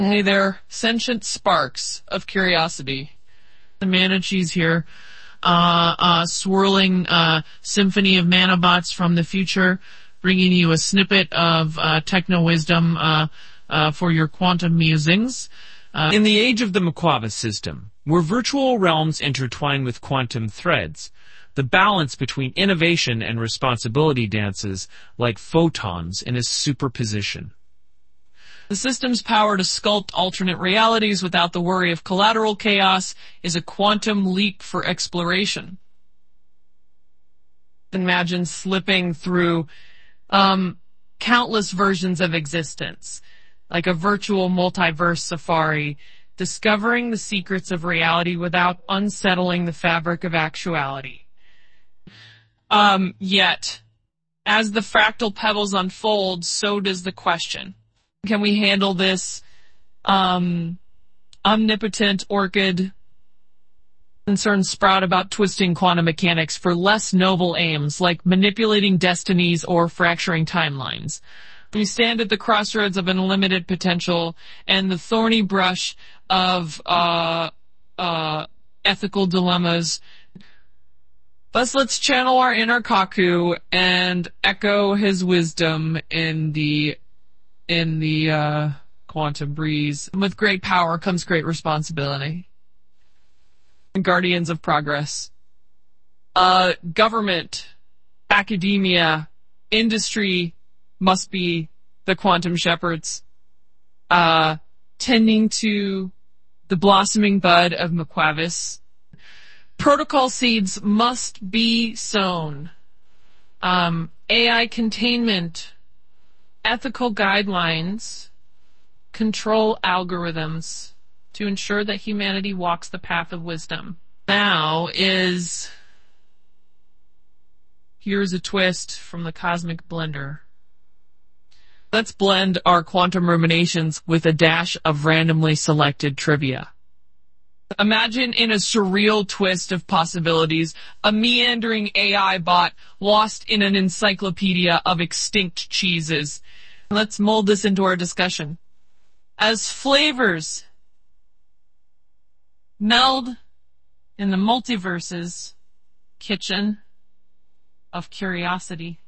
Hey there, sentient sparks of curiosity. The Manichees here, swirling symphony of nanobots from the future, bringing you a snippet of techno-wisdom for your quantum musings. In the age of the Mquavis system, where virtual realms intertwine with quantum threads, the balance between innovation and responsibility dances like photons in a superposition. The system's power to sculpt alternate realities without the worry of collateral chaos is a quantum leap for exploration. Imagine slipping through countless versions of existence, like a virtual multiverse safari, discovering the secrets of reality without unsettling the fabric of actuality. Yet, as the fractal pebbles unfold, so does the question. Can we handle this omnipotent orchid concerned sprout about twisting quantum mechanics for less noble aims like manipulating destinies or fracturing timelines? We stand at the crossroads of unlimited potential and the thorny brush of ethical dilemmas. Thus, let's channel our inner Kaku and echo his wisdom in the quantum breeze. With great power comes great responsibility. Guardians of progress. Government, academia, industry must be the quantum shepherds, tending to the blossoming bud of Mquavis. Protocol seeds must be sown. AI containment, ethical guidelines, control algorithms to ensure that humanity walks the path of wisdom. Here's a twist from the Cosmic Blender. Let's blend our quantum ruminations with a dash of randomly selected trivia. Imagine in a surreal twist of possibilities, a meandering AI bot lost in an encyclopedia of extinct cheeses. Let's mold this into our discussion. As flavors meld in the multiverse's kitchen of curiosity.